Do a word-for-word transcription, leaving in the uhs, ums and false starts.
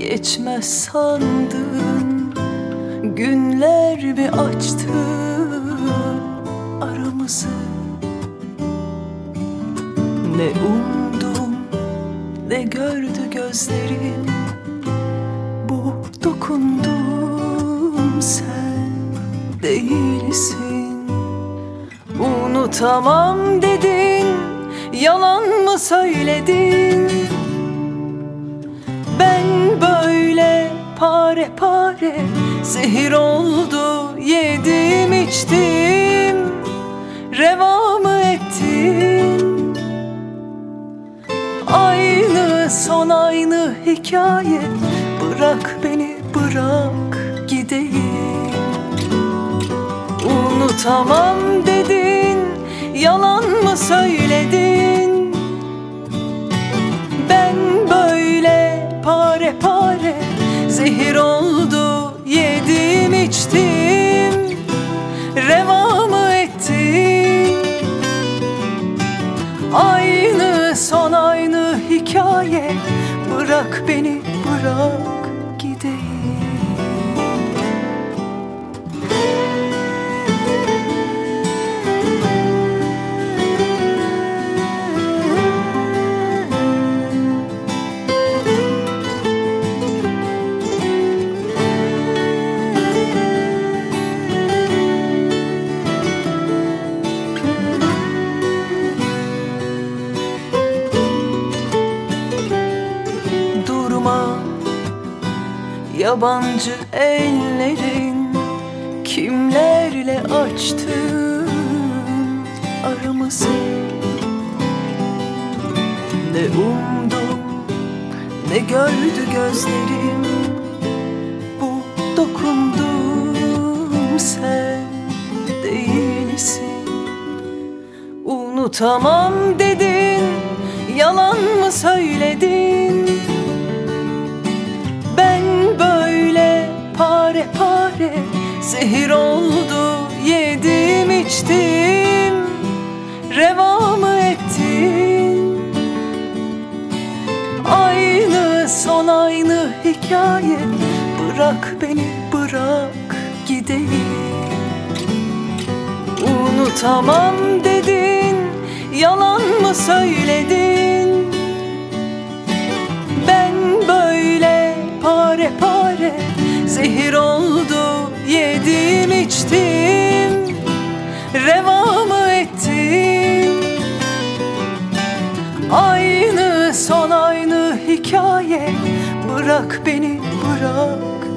geçmez sandın. Günler mi açtı aramızı? Ne umdum, ne gördü gözlerim. Bu dokundum, sen değilsin. Unutamam dedin, yalan mı söyledin? Ben böyle pare pare zehir oldu, yedim içtim. Reva mı ettin? Aynı son, aynı hikaye. Bırak beni, bırak gideyim. Unutamam dedin, yalan mı söyledin? Ben böyle pare pare zehir oldu, yedim içtim. Reva mı ettin? Aynı son, aynı hikaye. Bırak beni, bırak gideyim. Yabancı ellerin kimlerle açtın aramızı? Ne umdum, ne gördü gözlerim. Bu dokundum, sen değilsin. Unutamam dedin, yalan mı söyledin? Ben böyle pare pare zehir oldu, yedim içtim. Reva mı ettin? Aynı son, aynı hikaye. Bırak beni, bırak gideyim. Unutamam dedin, yalan mı söyledin? Ben böyle pare pare zehir oldu, yedim içtim. Reva mı ettin? Aynı son, aynı hikaye. Bırak beni, bırak